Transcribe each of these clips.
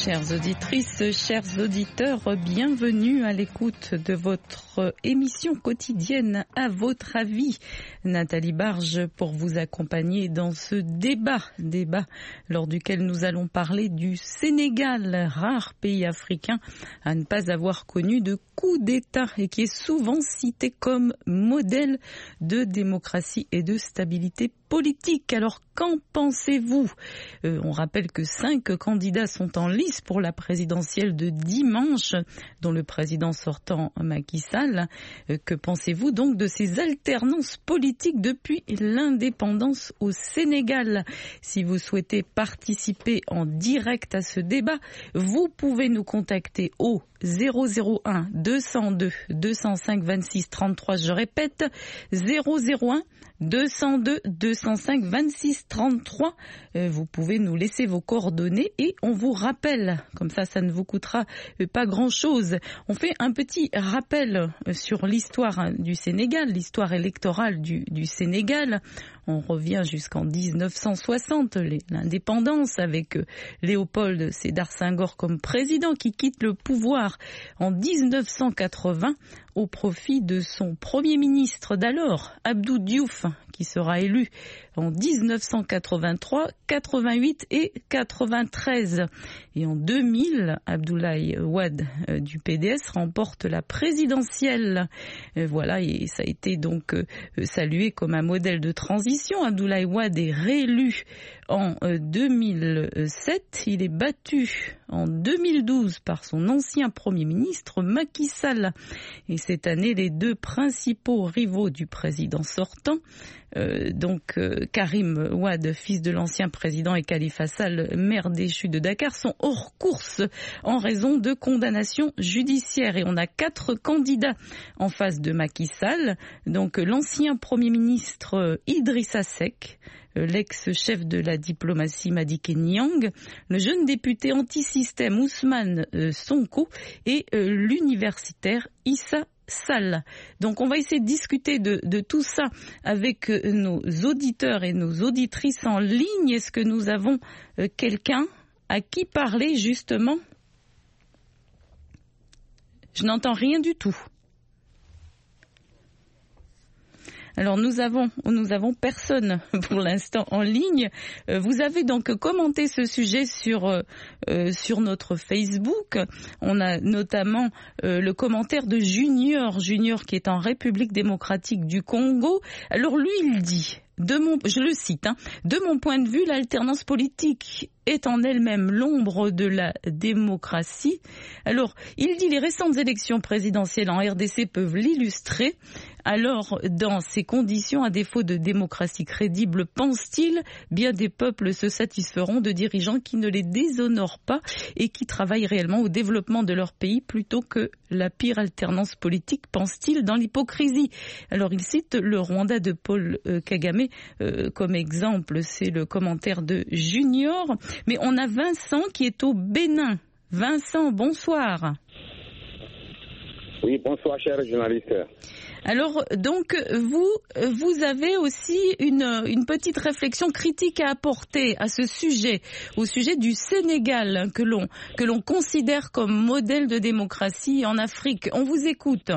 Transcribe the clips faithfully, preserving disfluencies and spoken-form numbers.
Chères auditrices, chers auditeurs, bienvenue à l'écoute de votre émission quotidienne À votre avis. Nathalie Barge pour vous accompagner dans ce débat, débat lors duquel nous allons parler du Sénégal, rare pays africain à ne pas avoir connu de coup d'État et qui est souvent cité comme modèle de démocratie et de stabilité politique. Alors qu'en pensez-vous ? euh, On rappelle que cinq candidats sont en lice pour la présidentielle de dimanche, dont le président sortant Macky Sall. Euh, que pensez-vous donc de ces alternances politiques depuis l'indépendance au Sénégal ? Si vous souhaitez participer en direct à ce débat, vous pouvez nous contacter au zéro zéro un deux cent deux deux cent cinq vingt-six trente-trois. Je répète, zéro zéro un deux cent deux deux cent cinq vingt-six trente-trois. Euh, vous pouvez nous laisser vos coordonnées et on vous rappelle. Comme ça, ça ne vous coûtera pas grand-chose. On fait un petit rappel sur l'histoire du Sénégal, l'histoire électorale du, du Sénégal. On revient jusqu'en dix-neuf cent soixante, l'indépendance avec Léopold Sédar Senghor comme président qui quitte le pouvoir en dix-neuf cent quatre-vingts au profit de son premier ministre d'alors, Abdou Diouf, qui sera élu en dix-neuf cent quatre-vingt-trois, quatre-vingt-huit et quatre-vingt-treize. Et en deux mille, Abdoulaye Wade euh, du P D S remporte la présidentielle. Euh, voilà, et ça a été donc euh, salué comme un modèle de transition. Abdoulaye Wade est réélu en euh, deux mille sept. Il est battu en deux mille douze par son ancien Premier ministre Macky Sall. Et cette année, les deux principaux rivaux du président sortant, euh, donc euh, Karim Wade, fils de l'ancien président, et Khalifa Sall, maire déchu de Dakar, sont hors course en raison de condamnations judiciaires. Et on a quatre candidats en face de Macky Sall. Donc l'ancien Premier ministre Idrissa Seck, l'ex-chef de la diplomatie Madické Niang, le jeune député anti-système Ousmane Sonko et l'universitaire Issa Sall. Donc on va essayer de discuter de, de tout ça avec nos auditeurs et nos auditrices en ligne. Est-ce que nous avons quelqu'un à qui parler justement ? Je n'entends rien du tout. Alors nous avons, nous avons personne pour l'instant en ligne. Euh, vous avez donc commenté ce sujet sur euh, sur notre Facebook. On a notamment euh, le commentaire de Junior, Junior qui est en République démocratique du Congo. Alors lui il dit, de mon, je le cite, hein, de mon point de vue, l'alternance politique est en elle-même l'ombre de la démocratie. Alors, il dit les récentes élections présidentielles en R D C peuvent l'illustrer. Alors, dans ces conditions, à défaut de démocratie crédible, pense-t-il, bien des peuples se satisferont de dirigeants qui ne les déshonorent pas et qui travaillent réellement au développement de leur pays plutôt que la pire alternance politique, pense-t-il, dans l'hypocrisie. Alors, il cite le Rwanda de Paul euh, Kagame euh, comme exemple. C'est le commentaire de Junior. Mais on a Vincent qui est au Bénin. Vincent, bonsoir. Oui, bonsoir, cher journaliste. Alors, donc, vous, vous avez aussi une, une petite réflexion critique à apporter à ce sujet, au sujet du Sénégal, que l'on, que l'on considère comme modèle de démocratie en Afrique. On vous écoute.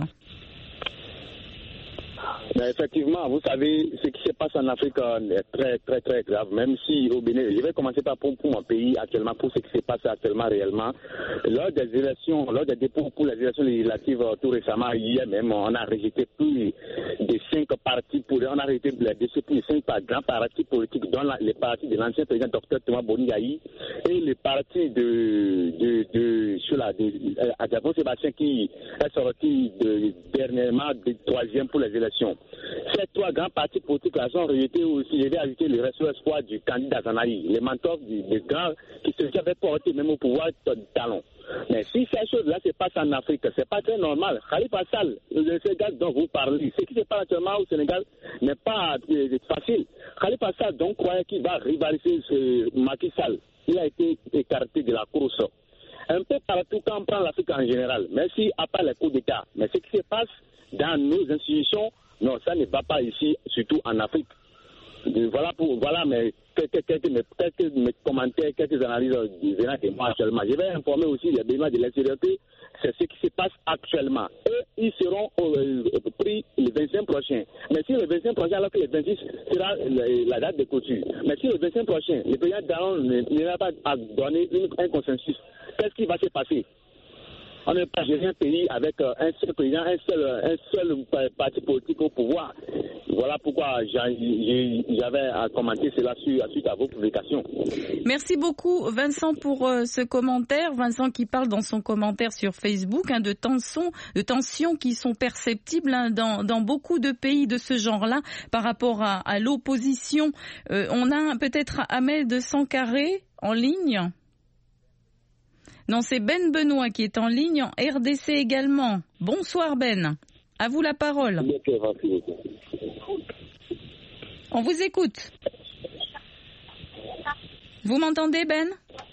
Mais effectivement, vous savez, ce qui se passe en Afrique est très, très, très grave, même si au Bénin, je vais commencer par pour, pour mon pays actuellement, pour ce qui se passe actuellement réellement. Lors des élections, lors des dépôts pour les élections législatives tout récemment, hier même, on a rejeté plus de cinq partis, pour, on a rejeté les décès plus de cinq grands partis politiques, dont la, les partis de l'ancien président docteur Thomas Boniaï et les partis de, de, de, sur la, de, Adjabon Sébastien qui est sorti de, dernièrement de troisième pour les élections. Ces trois grands partis politiques là sont rejetés aussi. Je vais ajouter le reste de l'espoir du candidat Zanari, les mentors des grands qui se avaient porté même au pouvoir de talon. Mais si ces choses-là se passent en Afrique, c'est pas très normal. Khalifa Sall, le Sénégal dont vous parlez, ce qui se passe actuellement au Sénégal n'est pas euh, facile. Khalifa Sall donc croyait qu'il va rivaliser ce Macky Sall. Il a été écarté de la course. Un peu partout quand on prend l'Afrique en général, même si à part les coups d'État, mais ce qui se passe dans nos institutions, non, ça ne va pas ici, surtout en Afrique. Voilà, pour, voilà mais quelques, quelques, quelques mes commentaires, quelques analyses venant de moi actuellement. Je vais informer aussi les bénévoles de l'extérieur que c'est ce qui se passe actuellement. Eux, ils seront euh, pris le vingt-cinq prochain. Mais si le vingt-cinq prochain, alors que le vingt-six sera la, la date de clôture. Mais si le vingt-cinq prochain, le président Daron n'ira pas à donner une, un consensus, qu'est-ce qui va se passer? On n'est pas gérer un pays avec un seul président, un seul, un seul parti politique au pouvoir. Voilà pourquoi j'avais à commenter cela suite à vos publications. Merci beaucoup Vincent pour euh, ce commentaire. Vincent qui parle dans son commentaire sur Facebook hein, de tensions, de tensions qui sont perceptibles hein, dans, dans beaucoup de pays de ce genre-là par rapport à, à l'opposition. Euh, on a peut-être Ahmed Sankaré en ligne. Non, c'est Ben Benoît qui est en ligne, en R D C également. Bonsoir Ben, à vous la parole. On vous écoute. Vous m'entendez Ben?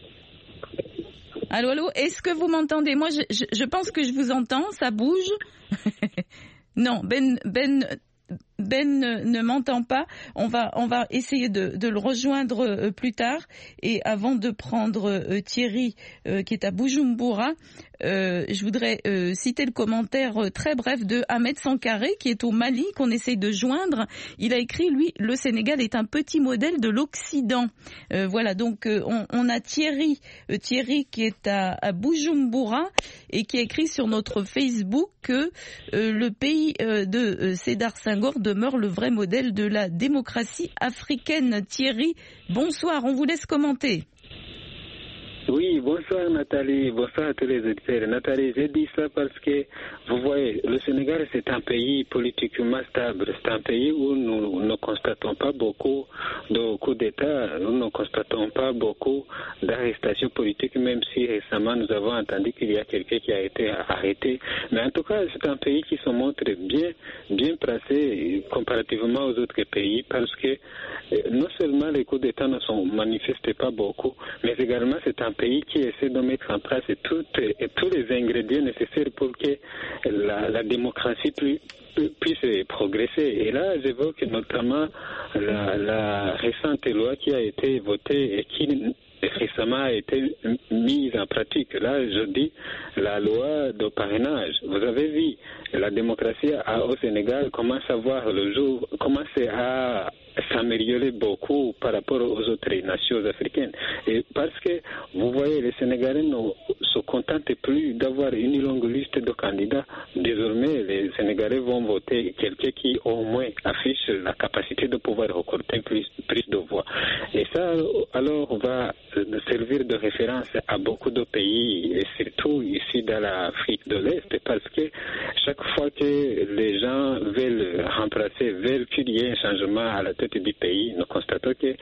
Allô, allô, est-ce que vous m'entendez? Moi, je, je, je pense que je vous entends, ça bouge. Non, Ben... Ben Ben ne, ne m'entend pas. On va, on va essayer de, de le rejoindre euh, plus tard. Et avant de prendre euh, Thierry, euh, qui est à Bujumbura, euh, je voudrais euh, citer le commentaire euh, très bref de Ahmed Sankaré, qui est au Mali, qu'on essaye de joindre. Il a écrit, lui, le Sénégal est un petit modèle de l'Occident. Euh, voilà, donc euh, on, on a Thierry, euh, Thierry qui est à, à Bujumbura et qui a écrit sur notre Facebook que euh, le pays euh, de euh, Sédar Senghor demeure le vrai modèle de la démocratie africaine. Thierry, bonsoir, on vous laisse commenter. Oui, bonsoir Nathalie, bonsoir à tous les auditeurs. Nathalie, j'ai dit ça parce que, vous voyez, le Sénégal c'est un pays politiquement stable. C'est un pays où nous ne constatons pas beaucoup de coups d'État, nous ne constatons pas beaucoup d'arrestations politiques, même si récemment nous avons entendu qu'il y a quelqu'un qui a été arrêté. Mais en tout cas, c'est un pays qui se montre bien, bien placé comparativement aux autres pays parce que non seulement les coups d'État ne sont manifestés pas beaucoup, mais également c'est un pays qui essaie de mettre en place tout, et tous les ingrédients nécessaires pour que la, la démocratie puisse, puisse progresser. Et là, j'évoque notamment la, la récente loi qui a été votée et qui récemment a été mise en pratique. Là, je dis la loi de parrainage. Vous avez vu, la démocratie au Sénégal commence à voir le jour, commence à s'améliorer beaucoup par rapport aux autres nations africaines. Et parce que, vous voyez, les Sénégalais ne se contentent plus d'avoir une longue liste de candidats. Désormais, les Sénégalais vont voter quelqu'un qui, au moins, affiche la capacité de pouvoir recruter plus, plus de voix. Et ça, alors, va servir de référence à beaucoup de pays, et surtout ici dans l'Afrique de l'Est, parce que chaque fois que les gens veulent remplacer, veulent qu'il y ait un changement à la tête du pays, nous constatons qu'ils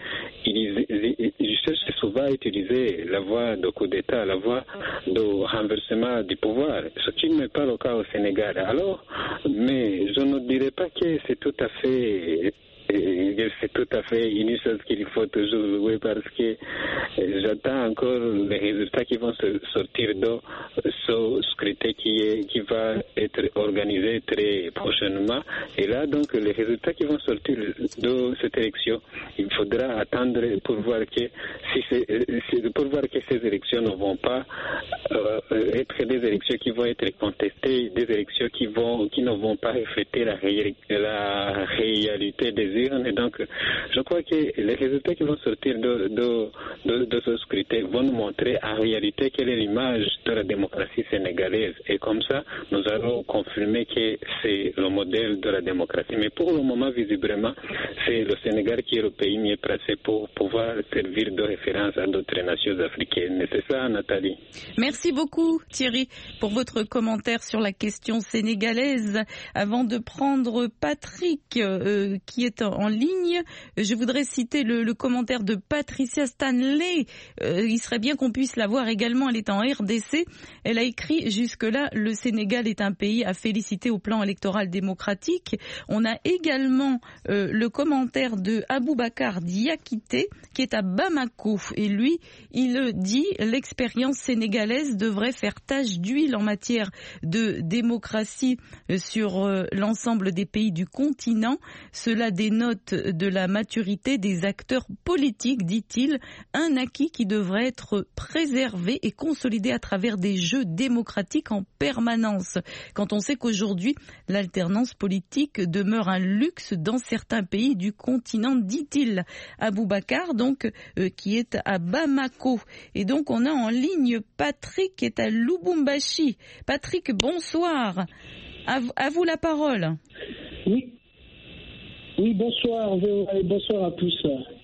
ils cherchent souvent à utiliser la voie de coup d'État, la voie de renversement du pouvoir, ce qui n'est pas le cas au Sénégal. Alors, mais je ne dirais pas que c'est tout à fait... c'est tout à fait une chose qu'il faut toujours jouer parce que j'attends encore les résultats qui vont sortir de ce scrutin qui, est, qui va être organisé très prochainement. Et là, donc, les résultats qui vont sortir de cette élection, il faudra attendre pour voir que, si c'est, pour voir que ces élections ne vont pas euh, être des élections qui vont être contestées, des élections qui, vont, qui ne vont pas refléter la, ré, la réalité des urnes. Et donc, je crois que les résultats qui vont sortir de, de, de, de ce scrutin vont nous montrer en réalité quelle est l'image de la démocratie sénégalaise. Et comme ça, nous allons confirmer que c'est le modèle de la démocratie. Mais pour le moment, visiblement, c'est le Sénégal qui est le pays mieux placé pour pouvoir servir de référence à d'autres nations africaines. C'est ça, Nathalie. Merci beaucoup, Thierry, pour votre commentaire sur la question sénégalaise. Avant de prendre Patrick, euh, qui est en ligne, je voudrais citer le, le commentaire de Patricia Stanley. Euh, il serait bien qu'on puisse la voir également. Elle est en R D C. Elle a écrit jusque-là, le Sénégal est un pays à féliciter au plan électoral démocratique. On a également euh, le commentaire de Aboubacar Diakité, qui est à Bamako. Et lui, il dit, l'expérience sénégalaise devrait faire tache d'huile en matière de démocratie sur euh, l'ensemble des pays du continent. Cela dénonce note de la maturité des acteurs politiques, dit-il, un acquis qui devrait être préservé et consolidé à travers des jeux démocratiques en permanence. Quand on sait qu'aujourd'hui, l'alternance politique demeure un luxe dans certains pays du continent, dit-il. Aboubacar, donc, euh, qui est à Bamako. Et donc, on a en ligne Patrick qui est à Lubumbashi. Patrick, bonsoir. À, à vous la parole. Oui. Oui, bonsoir. Bonsoir à tous.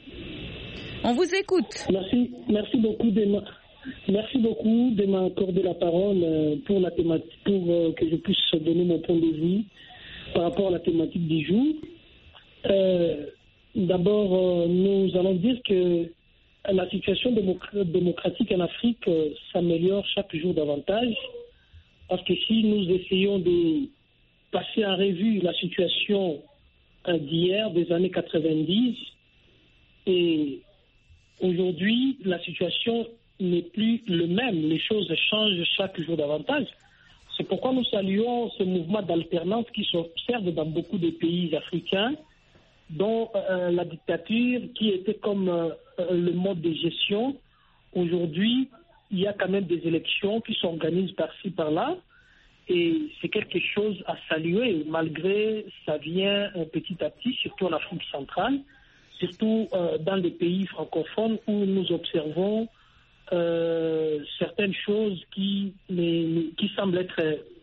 On vous écoute. Merci, merci beaucoup de ma, merci beaucoup de m'accorder la parole pour la thématique, pour que je puisse donner mon point de vue par rapport à la thématique du jour. Euh, d'abord, nous allons dire que la situation démocratique en Afrique s'améliore chaque jour davantage, parce que si nous essayons de passer en revue la situation d'hier, des années quatre-vingt-dix, et aujourd'hui, la situation n'est plus le même. Les choses changent chaque jour davantage. C'est pourquoi nous saluons ce mouvement d'alternance qui s'observe dans beaucoup de pays africains, dont euh, la dictature, qui était comme euh, le mode de gestion. Aujourd'hui, il y a quand même des élections qui s'organisent par-ci, par-là. Et c'est quelque chose à saluer, malgré ça vient petit à petit, surtout en Afrique centrale, surtout euh, dans les pays francophones où nous observons euh, certaines choses qui, les, qui semblent être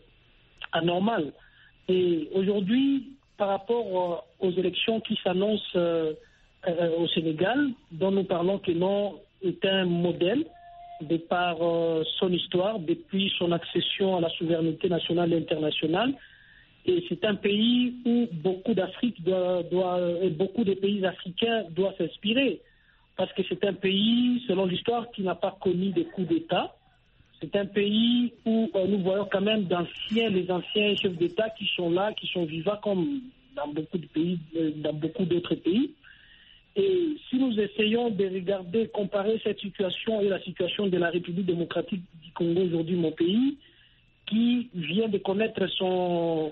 anormales. Et aujourd'hui, par rapport aux élections qui s'annoncent euh, euh, au Sénégal, dont nous parlons que non est un modèle de par euh, son histoire, depuis son accession à la souveraineté nationale et internationale. Et c'est un pays où beaucoup d'Afrique doit, doit, et beaucoup de pays africains doivent s'inspirer. Parce que c'est un pays, selon l'histoire, qui n'a pas connu de coups d'État. C'est un pays où euh, nous voyons quand même d'anciens, les anciens chefs d'État qui sont là, qui sont vivants comme dans beaucoup de pays, euh, dans beaucoup d'autres pays. Et si nous essayons de regarder, comparer cette situation et la situation de la République démocratique du Congo aujourd'hui, mon pays, qui vient de connaître son,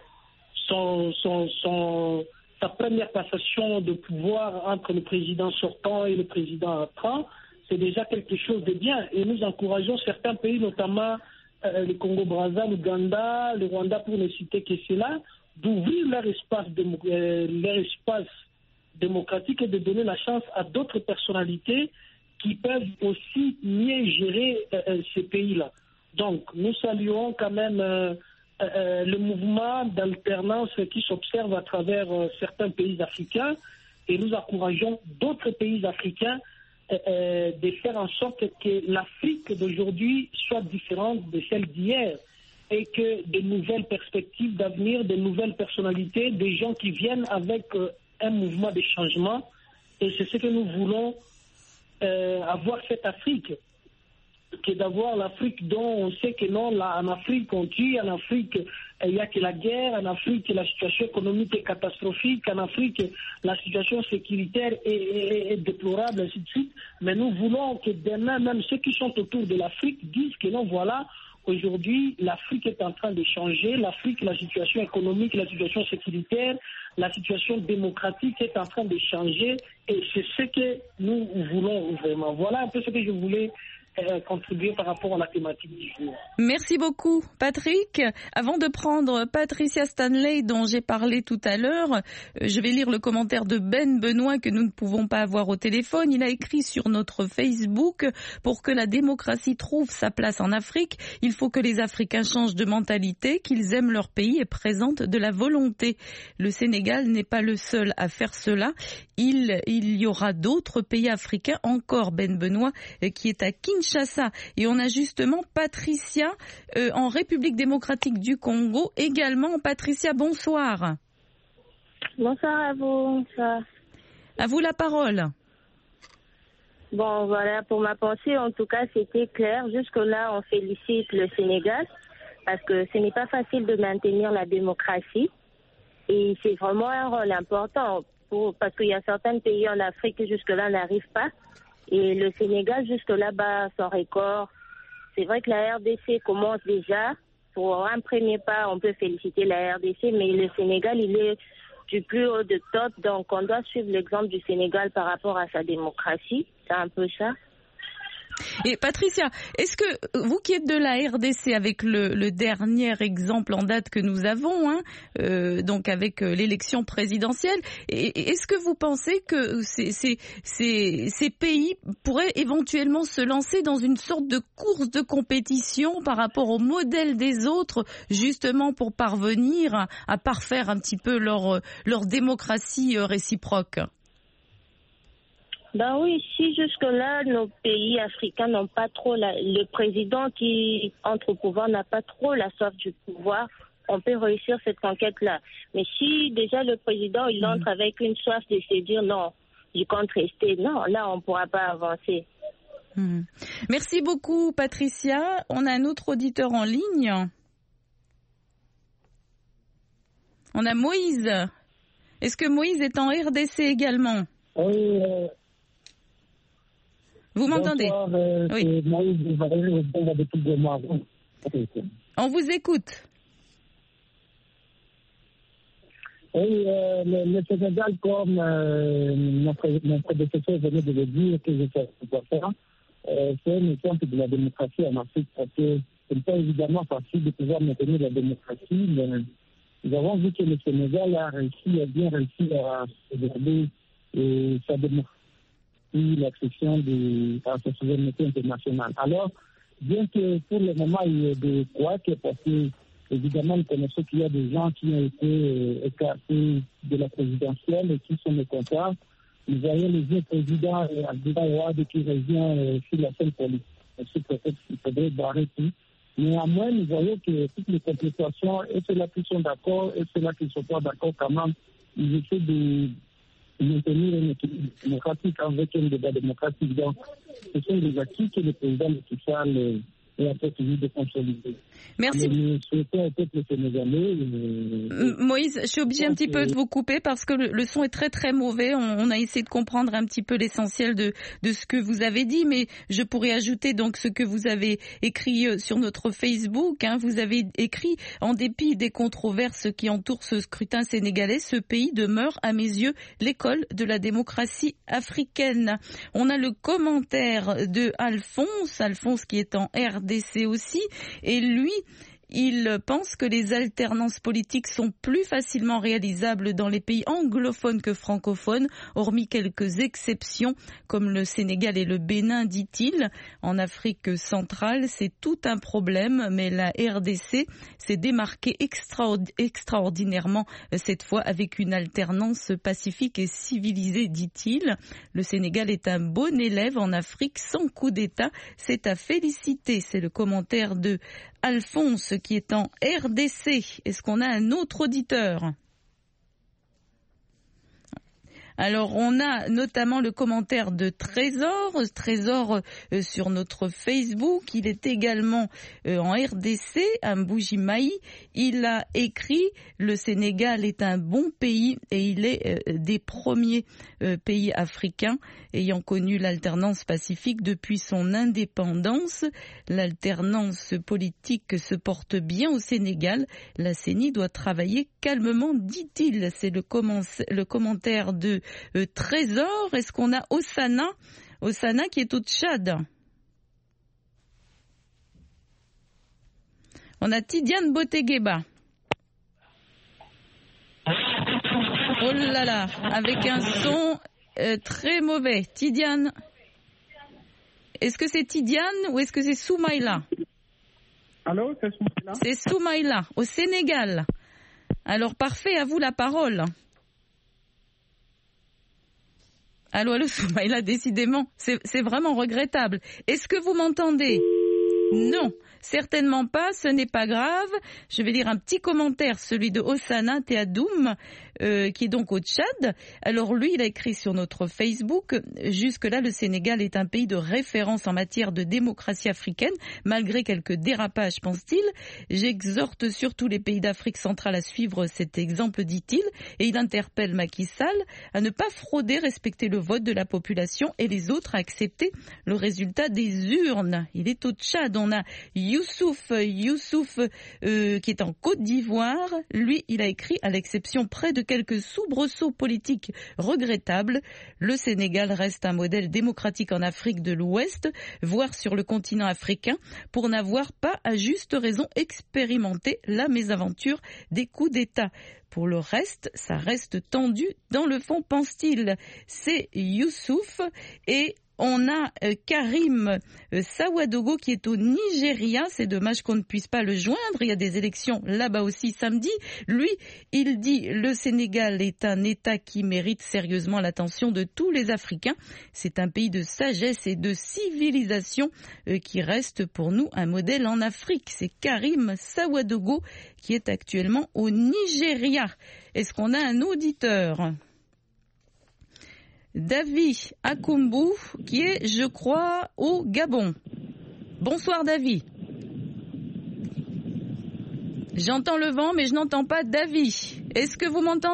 son, son, son, sa première passation de pouvoir entre le président sortant et le président entrant, c'est déjà quelque chose de bien. Et nous encourageons certains pays, notamment euh, le Congo-Brazza, l'Ouganda, le Rwanda, pour ne citer que cela, d'ouvrir leur espace, démo- euh, leur espace démocratique et de donner la chance à d'autres personnalités qui peuvent aussi mieux gérer euh, ces pays-là. Donc, nous saluons quand même euh, euh, le mouvement d'alternance qui s'observe à travers euh, certains pays africains et nous encourageons d'autres pays africains euh, euh, de faire en sorte que l'Afrique d'aujourd'hui soit différente de celle d'hier et que de nouvelles perspectives d'avenir, de nouvelles personnalités, des gens qui viennent avec euh, un mouvement de changement, et c'est ce que nous voulons euh, avoir cette Afrique, que d'avoir l'Afrique dont on sait que non, là, en Afrique on tue, en Afrique il n'y a que la guerre, en Afrique la situation économique est catastrophique, en Afrique la situation sécuritaire est, est, est déplorable, ainsi de suite. Mais nous voulons que demain, même ceux qui sont autour de l'Afrique disent que non, voilà, aujourd'hui, l'Afrique est en train de changer. L'Afrique, la situation économique, la situation sécuritaire, la situation démocratique est en train de changer. Et c'est ce que nous voulons vraiment. Voilà un peu ce que je voulais euh, contribuer par rapport à la thématique du jour. Merci beaucoup, Patrick. Avant de prendre Patricia Stanley, dont j'ai parlé tout à l'heure, je vais lire le commentaire de Ben Benoît que nous ne pouvons pas avoir au téléphone. Il a écrit sur notre Facebook: pour que la démocratie trouve sa place en Afrique, il faut que les Africains changent de mentalité, qu'ils aiment leur pays et présentent de la volonté. Le Sénégal n'est pas le seul à faire cela. Il, il y aura d'autres pays africains, encore Ben Benoît, qui est à Kinshasa. Et on a justement Patricia euh, en République démocratique du Congo également. Patricia, bonsoir. Bonsoir à vous. Bonsoir. À vous la parole. Bon, voilà, pour ma pensée, en tout cas, c'était clair. Jusque-là, on félicite le Sénégal parce que ce n'est pas facile de maintenir la démocratie. Et c'est vraiment un rôle important pour, parce qu'il y a certains pays en Afrique qui jusque-là n'arrivent pas. Et le Sénégal, jusque-là, bat son record. C'est vrai que la R D C commence déjà. Pour un premier pas, on peut féliciter la R D C, mais le Sénégal, il est du plus haut de top. Donc, on doit suivre l'exemple du Sénégal par rapport à sa démocratie. C'est un peu ça. Et Patricia, est-ce que vous qui êtes de la R D C, avec le, le dernier exemple en date que nous avons, hein, euh, donc avec euh, l'élection présidentielle, et, est-ce que vous pensez que ces, ces, ces, ces pays pourraient éventuellement se lancer dans une sorte de course de compétition par rapport au modèle des autres, justement pour parvenir à, à parfaire un petit peu leur, leur démocratie réciproque? Ben oui, si jusque-là, nos pays africains n'ont pas trop, la, le président qui entre au pouvoir n'a pas trop la soif du pouvoir, on peut réussir cette conquête-là. Mais si déjà le président, il entre mmh. avec une soif de se dire non, je compte rester, non, là, on ne pourra pas avancer. Mmh. Merci beaucoup, Patricia. On a un autre auditeur en ligne. On a Moïse. Est-ce que Moïse est en R D C également? Oui, euh... Vous m'entendez? Bonsoir, euh, oui. Moïse, on vous écoute. Oui, euh, le, le Sénégal, comme euh, mon, mon prédécesseur venait de le dire, que je fais euh, c'est un exemple de la démocratie en Afrique, parce que ce n'est pas évidemment facile de pouvoir maintenir la démocratie, mais nous avons vu que le Sénégal a réussi, a bien réussi à garder euh, sa démocratie, l'accession de, à sa souveraineté internationale. Alors, bien que pour le moment, il y ait des couacs, parce que, évidemment, nous connaissons qu'il y a des gens qui ont été euh, écartés de la présidentielle et qui sont mécontents. Nous voyons le vieux président euh, Abdoulaye Wade qui revient euh, sur la scène politique. C'est peut-être qu'il faudrait barrer tout. Néanmoins, nous voyons que toutes les complications, et ceux-là qui sont d'accord, et ceux-là qui ne sont pas d'accord, quand même, ils essaient de maintenir un équilibre démocratique avec un débat démocratique. Donc, ce sont des acquis que le président Macky Sall est en train de consolider. Merci. Mais souhaitons au peuple sénégalais. Euh, Moïse, je suis obligée un petit peu de vous couper parce que le, le son est très très mauvais. On, on a essayé de comprendre un petit peu l'essentiel de, de ce que vous avez dit, mais je pourrais ajouter donc ce que vous avez écrit sur notre Facebook. Hein. Vous avez écrit, en dépit des controverses qui entourent ce scrutin sénégalais, ce pays demeure à mes yeux l'école de la démocratie africaine. On a le commentaire de Alphonse, Alphonse qui est en R D C aussi, et lui, il pense que les alternances politiques sont plus facilement réalisables dans les pays anglophones que francophones, hormis quelques exceptions comme le Sénégal et le Bénin, dit-il. En Afrique centrale, c'est tout un problème, mais la R D C s'est démarquée extraordi- extraordinairement cette fois avec une alternance pacifique et civilisée, dit-il. Le Sénégal est un bon élève en Afrique sans coup d'État. C'est à féliciter. C'est le commentaire de Alphonse qui est en R D C. Est-ce qu'on a un autre auditeur ? Alors, on a notamment le commentaire de Trésor, Trésor euh, sur notre Facebook. Il est également euh, en R D C, à Mboujimaï. Il a écrit « Le Sénégal est un bon pays et il est euh, des premiers euh, pays africains ayant connu l'alternance pacifique depuis son indépendance. L'alternance politique se porte bien au Sénégal. La C E N I doit travailler calmement, dit-il. » C'est le, comment- le commentaire de Euh, Trésor. Est-ce qu'on a Osana Osana qui est au Tchad. On a Tidiane Botegueba. Oh là là, avec un son euh, très mauvais. Tidiane, est-ce que c'est Tidiane ou est-ce que c'est Soumaïla? Allô, c'est Soumaïla. C'est Soumaïla, au Sénégal. Alors parfait, à vous la parole. Allô, allô, Soumaïla, décidément, c'est, c'est vraiment regrettable. Est-ce que vous m'entendez ? Non, certainement pas, ce n'est pas grave. Je vais lire un petit commentaire, celui de Osana Teadoum, euh, qui est donc au Tchad. Alors lui, il a écrit sur notre Facebook, jusque-là, le Sénégal est un pays de référence en matière de démocratie africaine, malgré quelques dérapages, pense-t-il. J'exhorte surtout les pays d'Afrique centrale à suivre cet exemple, dit-il, et il interpelle Macky Sall à ne pas frauder, respecter le vote de la population et les autres à accepter le résultat des urnes. Il est au Tchad. On a Youssouf, Youssouf euh, qui est en Côte d'Ivoire, lui, il a écrit, à l'exception près de quelques soubresauts politiques regrettables, le Sénégal reste un modèle démocratique en Afrique de l'Ouest, voire sur le continent africain, pour n'avoir pas à juste raison expérimenté la mésaventure des coups d'État. Pour le reste, ça reste tendu dans le fond, pense-t-il. C'est Youssouf et on a euh, Karim euh, Sawadogo qui est au Nigeria. C'est dommage qu'on ne puisse pas le joindre. Il y a des élections là-bas aussi samedi. Lui, il dit le Sénégal est un État qui mérite sérieusement l'attention de tous les Africains. C'est un pays de sagesse et de civilisation euh, qui reste pour nous un modèle en Afrique. C'est Karim Sawadogo qui est actuellement au Nigeria. Est-ce qu'on a un auditeur ? David Akumbu, qui est, je crois, au Gabon. Bonsoir, David. J'entends le vent, mais je n'entends pas David. Est-ce que vous m'entendez ?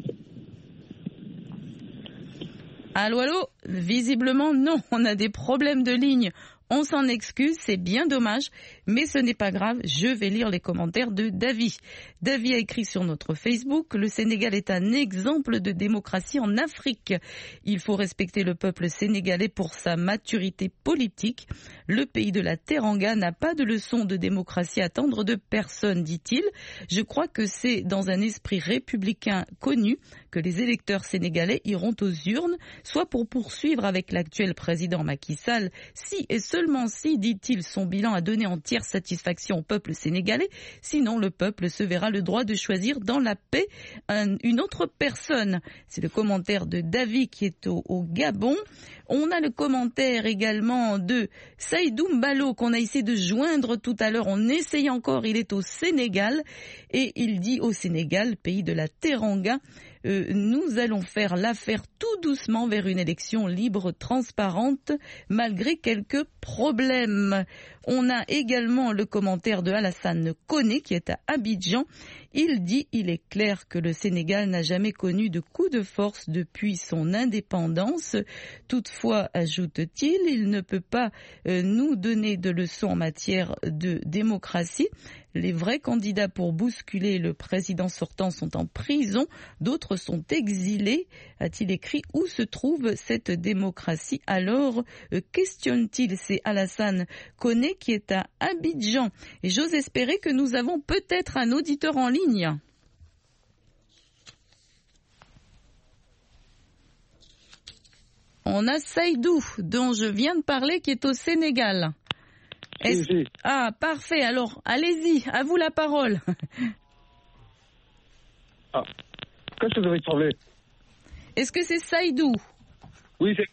Allô, allô ? Visiblement, non. On a des problèmes de ligne. On s'en excuse, c'est bien dommage, mais ce n'est pas grave, je vais lire les commentaires de David. David a écrit sur notre Facebook, le Sénégal est un exemple de démocratie en Afrique. Il faut respecter le peuple sénégalais pour sa maturité politique. Le pays de la Teranga n'a pas de leçon de démocratie à attendre de personne, dit-il. Je crois que c'est dans un esprit républicain connu que les électeurs sénégalais iront aux urnes, soit pour poursuivre avec l'actuel président Macky Sall, si et seulement si, dit-il, son bilan a donné entière satisfaction au peuple sénégalais, sinon le peuple se verra le droit de choisir dans la paix un, une autre personne. C'est le commentaire de David qui est au, au Gabon. On a le commentaire également de Saïdou Mbalo qu'on a essayé de joindre tout à l'heure. On essaye encore, il est au Sénégal et il dit au Sénégal, pays de la Teranga, Euh, nous allons faire l'affaire tout doucement vers une élection libre, transparente, malgré quelques problèmes. On a également le commentaire de Alassane Koné, qui est à Abidjan. Il dit, il est clair que le Sénégal n'a jamais connu de coup de force depuis son indépendance. Toutefois, ajoute-t-il, il ne peut pas euh, nous donner de leçons en matière de démocratie. Les vrais candidats pour bousculer le président sortant sont en prison, d'autres sont exilés, a-t-il écrit. Où se trouve cette démocratie alors, euh, questionne-t-il. C'est Alassane Koné qui est à Abidjan. Et j'ose espérer que nous avons peut-être un auditeur en ligne. On a Saïdou, dont je viens de parler, qui est au Sénégal. Oui, oui. Ah, parfait. Alors, allez-y, à vous la parole. Ah, qu'est-ce que vous avez parlé ? Est-ce que c'est Saïdou ? Oui, c'est...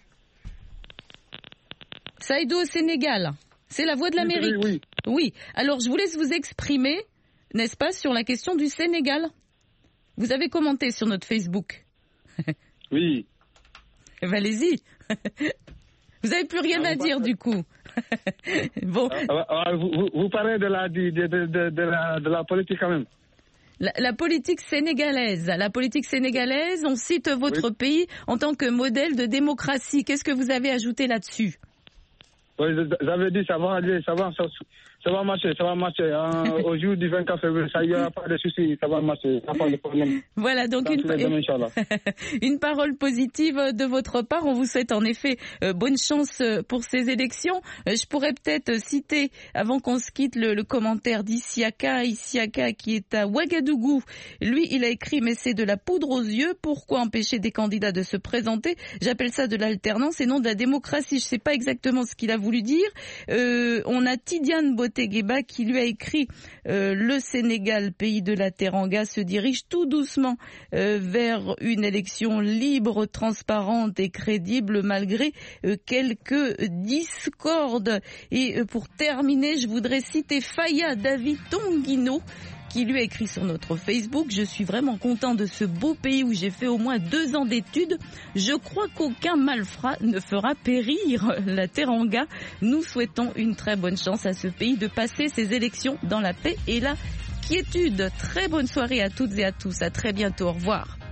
Saïdou au Sénégal. C'est la voix de l'Amérique. Oui, oui. Oui. Alors, je vous laisse vous exprimer, n'est-ce pas, sur la question du Sénégal. Vous avez commenté sur notre Facebook. Oui. Eh ben, allez-y. Vous n'avez plus rien ah, à dire, du coup. Bon. Ah, ah, vous, vous, vous parlez de la, de, de, de, de, la, de la politique quand même. La, la politique sénégalaise. La politique sénégalaise, on cite votre oui. pays en tant que modèle de démocratie. Qu'est-ce que vous avez ajouté là-dessus ? Oui, j'avais dit ça va aller, ça va, ça, ça va marcher, ça va marcher. Hein, au jour du vingt-quatre février, ça y a pas de souci, ça va marcher, ça pas de problème. Voilà, donc une, demain, une parole positive de votre part. On vous souhaite en effet euh, bonne chance pour ces élections. Euh, je pourrais peut-être citer, avant qu'on se quitte, le, le commentaire d'Isiaka, Isiaka qui est à Ouagadougou. Lui, il a écrit, mais c'est de la poudre aux yeux. Pourquoi empêcher des candidats de se présenter ? J'appelle ça de l'alternance et non de la démocratie. Je sais pas exactement ce qu'il a voulu dire. Euh, on a Tidiane Botegueba qui lui a écrit euh, le Sénégal, pays de la Teranga, se dirige tout doucement euh, vers une élection libre, transparente et crédible malgré euh, quelques discordes. Et euh, pour terminer, je voudrais citer Faya David Tonguino qui lui a écrit sur notre Facebook: je suis vraiment content de ce beau pays où j'ai fait au moins deux ans d'études. Je crois qu'aucun malfrat ne fera périr la Teranga. Nous souhaitons une très bonne chance à ce pays de passer ses élections dans la paix et la quiétude. Très bonne soirée à toutes et à tous. À très bientôt. Au revoir.